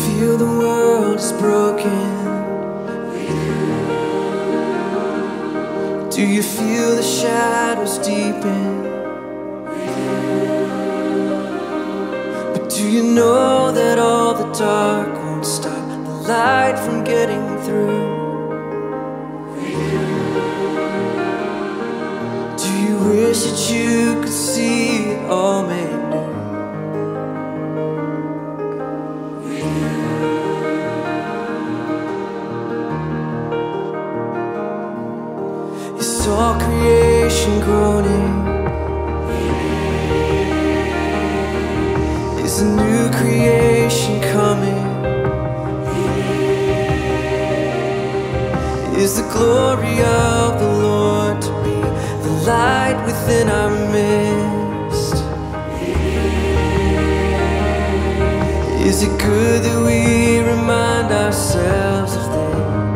feel the world is broken? Do you feel the shadows deepen? But do you know that all the dark won't stop the light from getting through? Do you wish that you could see it all made new? It's all creation groaning. Is a new creation coming? Is the glory of the Lord to be the light within our midst? Is it good that we remind ourselves of this?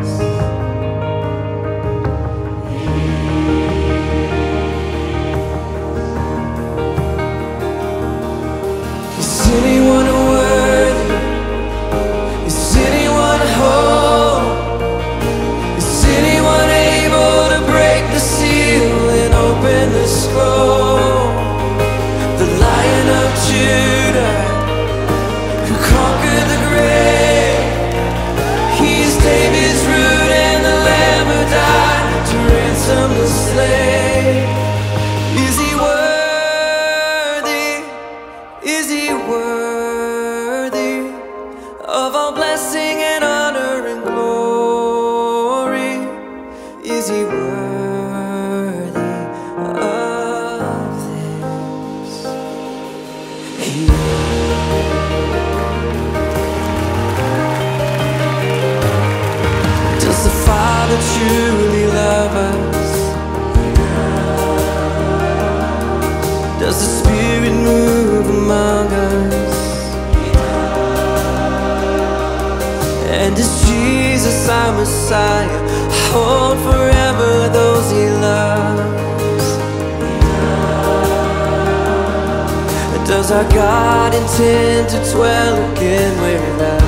Is anyone worthy? Is anyone whole? Is anyone able to break the seal and open the scroll? The Lion of Judah, who conquered the grave, he is David's root and the Lamb who died to ransom the slave. Is he worthy? Is he worthy of all blessing and honor and glory? Is he worthy of this? Does the Father truly love us? Does the Spirit move among us? And is Jesus our Messiah, hold forever those he loves? Does our God intend to dwell again with us?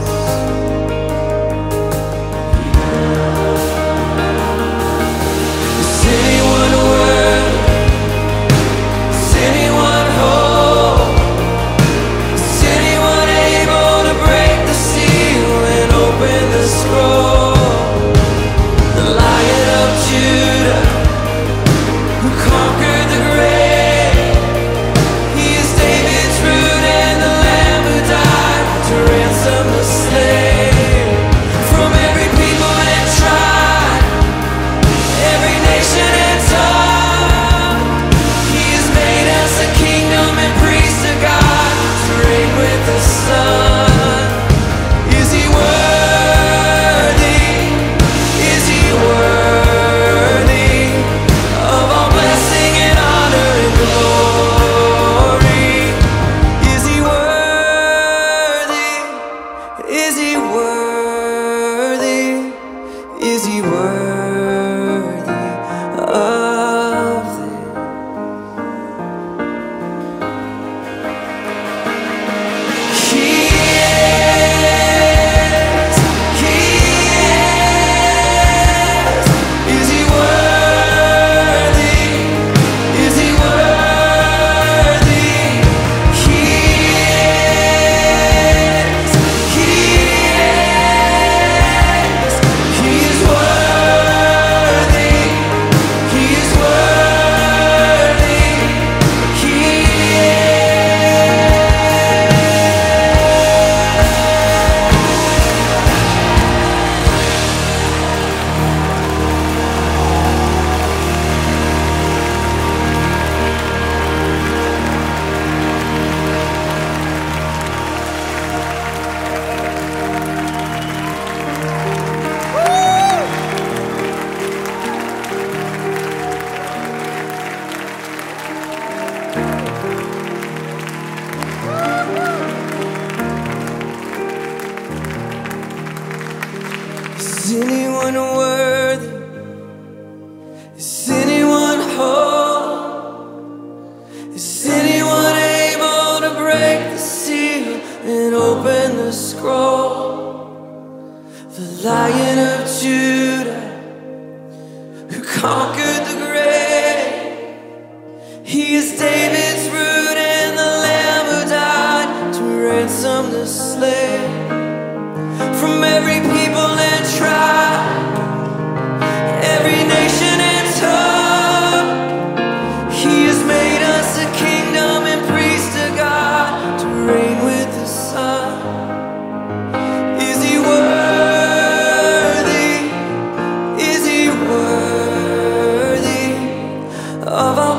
Is anyone worthy? Is anyone whole? Is anyone able to break the seal and open the scroll? The Lion of Judah, who conquered the grave, he is David's root and the Lamb who died to ransom of